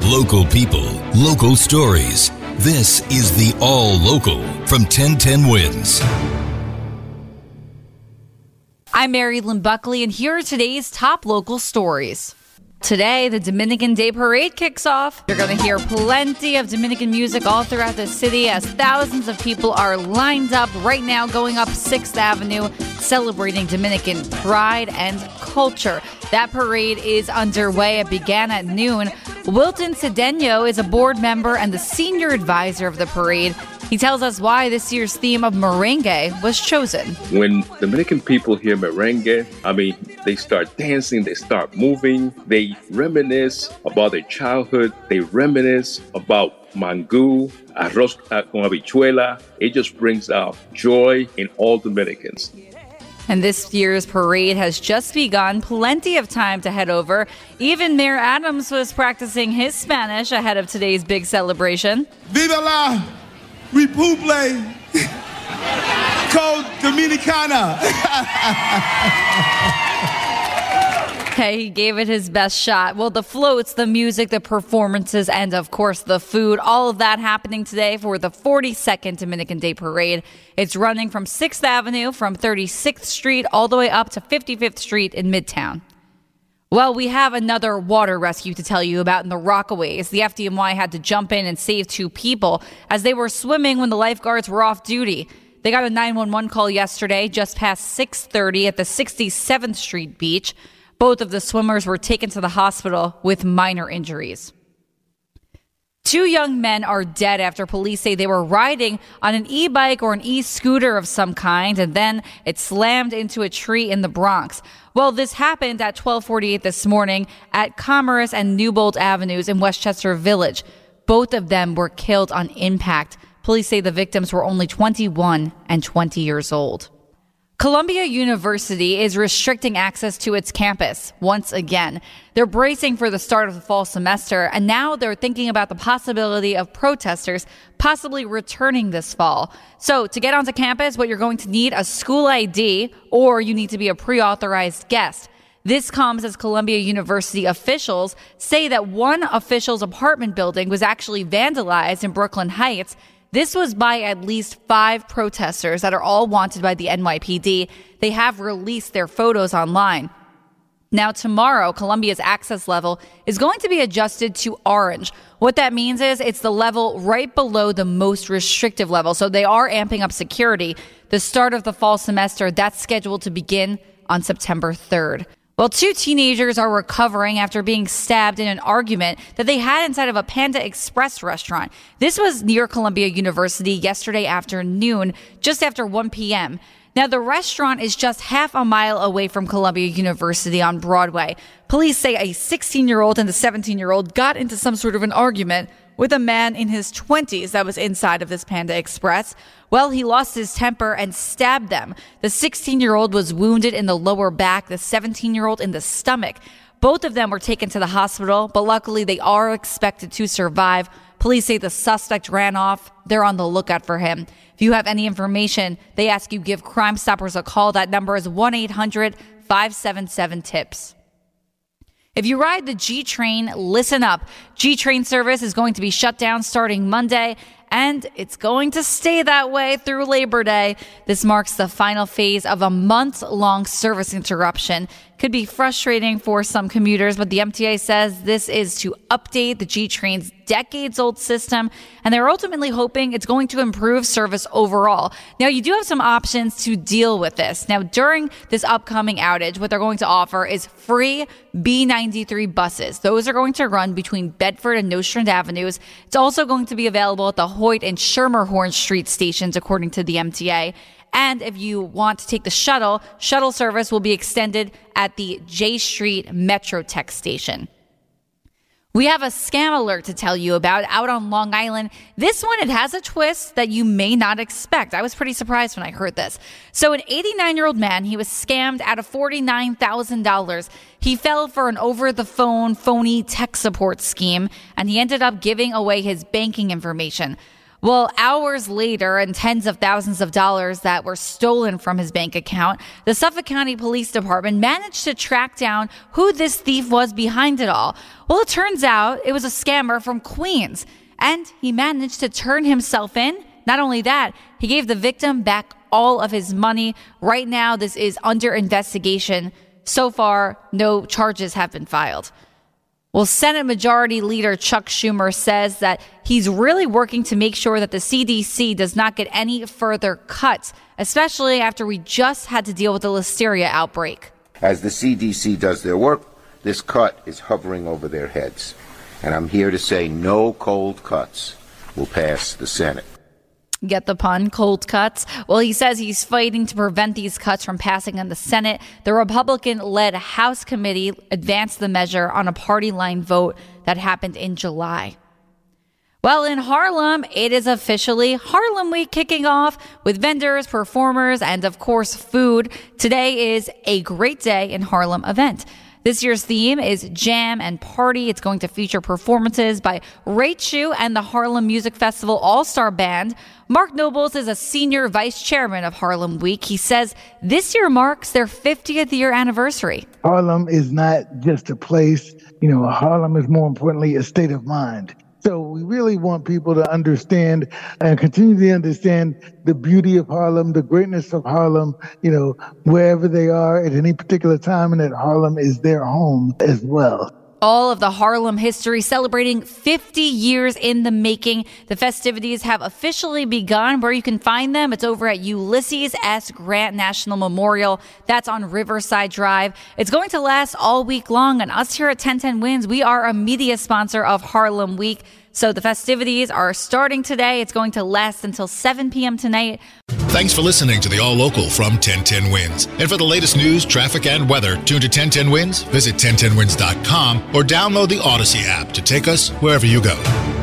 Local people, local stories. This is the All Local from 1010 Wins. I'm Mary Lynn Buckley, and here are today's top local stories. Today, the Dominican Day Parade kicks off. You're going to hear plenty of Dominican music all throughout the city as thousands of people are lined up right now going up 6th Avenue, celebrating Dominican pride and culture. That parade is underway. It began at noon. Wilton Cedeno is a board member and the senior advisor of the parade. He tells us why this year's theme of merengue was chosen. When Dominican people hear merengue, they start dancing, they start moving, they reminisce about their childhood, they reminisce about mangú, arroz con habichuela. It just brings out joy in all Dominicans. And this year's parade has just begun. Plenty of time to head over. Even Mayor Adams was practicing his Spanish ahead of today's big celebration. Viva la Republic Dominicana. Okay, he gave it his best shot. Well, the floats, the music, the performances, and of course the food, all of that happening today for the 42nd Dominican Day Parade. It's running from 6th Avenue, from 36th Street, all the way up to 55th Street in Midtown. Well, we have another water rescue to tell you about in the Rockaways. The FDNY had to jump in and save 2 people as they were swimming when the lifeguards were off duty. They got a 911 call yesterday just past 6:30 at the 67th Street beach. Both of the swimmers were taken to the hospital with minor injuries. 2 young men are dead after police say they were riding on an e-bike or an e-scooter of some kind, and then it slammed into a tree in the Bronx. Well, this happened at 12:48 this morning at Commerce and Newbold Avenues in Westchester Village. Both of them were killed on impact. Police say the victims were only 21 and 20 years old. Columbia University is restricting access to its campus once again. They're bracing for the start of the fall semester, and now they're thinking about the possibility of protesters possibly returning this fall. So to get onto campus, what you're going to need a school ID, or you need to be a pre-authorized guest. This comes as Columbia University officials say that one official's apartment building was actually vandalized in Brooklyn Heights. This was by at least 5 protesters that are all wanted by the NYPD. They have released their photos online. Now, tomorrow, Columbia's access level is going to be adjusted to orange. What that means is it's the level right below the most restrictive level. So they are amping up security. The start of the fall semester, that's scheduled to begin on September 3rd. Well, 2 teenagers are recovering after being stabbed in an argument that they had inside of a Panda Express restaurant. This was near Columbia University yesterday afternoon, just after 1 p.m. Now, the restaurant is just half a mile away from Columbia University on Broadway. Police say a 16-year-old and a 17-year-old got into some sort of an argument with a man in his 20s that was inside of this Panda Express. Well, he lost his temper and stabbed them. The 16-year-old was wounded in the lower back, the 17-year-old in the stomach. Both of them were taken to the hospital, but luckily they are expected to survive. Police say the suspect ran off. They're on the lookout for him. If you have any information, they ask you give Crime Stoppers a call. That number is 1-800-577-TIPS. If you ride the G train, listen up. G train service is going to be shut down starting Monday, and it's going to stay that way through Labor Day. This marks the final phase of a month-long service interruption. Could be frustrating for some commuters, but the MTA says this is to update the G train's decades-old system, and they're ultimately hoping it's going to improve service overall. Now, you do have some options to deal with this. Now, during this upcoming outage, what they're going to offer is free B93 buses. Those are going to run between Bedford and Nostrand Avenues. It's also going to be available at the Hoyt and Schermerhorn Street stations, according to the MTA. And if you want to take the shuttle service will be extended at the J Street Metrotech station. We have a scam alert to tell you about out on Long Island. This one, it has a twist that you may not expect. I was pretty surprised when I heard this. So an 89-year-old man, he was scammed out of $49,000. He fell for an over-the-phone phony tech support scheme, and he ended up giving away his banking information. Well, hours later, and tens of thousands of dollars that were stolen from his bank account, the Suffolk County Police Department managed to track down who this thief was behind it all. Well, it turns out it was a scammer from Queens, and he managed to turn himself in. Not only that, he gave the victim back all of his money. Right now, this is under investigation. So far, no charges have been filed. Well, Senate Majority Leader Chuck Schumer says that he's really working to make sure that the CDC does not get any further cuts, especially after we just had to deal with the listeria outbreak. As the CDC does their work, this cut is hovering over their heads. And I'm here to say no cold cuts will pass the Senate. Get the pun, cold cuts? Well, he says he's fighting to prevent these cuts from passing in the Senate. The Republican-led House committee advanced the measure on a party line vote that happened in July. Well, in Harlem, it is officially Harlem Week kicking off with vendors, performers, and of course, food. Today is a great day in Harlem event. This year's theme is Jam and Party. It's going to feature performances by Ray Chu and the Harlem Music Festival All-Star Band. Mark Nobles is a senior vice chairman of Harlem Week. He says this year marks their 50th year anniversary. Harlem is not just a place. Harlem is more importantly a state of mind. So we really want people to understand and continue to understand the beauty of Harlem, the greatness of Harlem, wherever they are at any particular time, and that Harlem is their home as well. All of the Harlem history celebrating 50 years in the making. The festivities have officially begun. Where you can find them, it's over at Ulysses S. Grant National Memorial. That's on Riverside Drive. It's going to last all week long, and us here at 1010 Wins, we are a media sponsor of Harlem Week. So the festivities are starting today. It's going to last until 7 p.m. tonight. Thanks for listening to the All Local from 1010 Wins. And for the latest news, traffic, and weather, tune to 1010 Wins, visit 1010wins.com, or download the Odyssey app to take us wherever you go.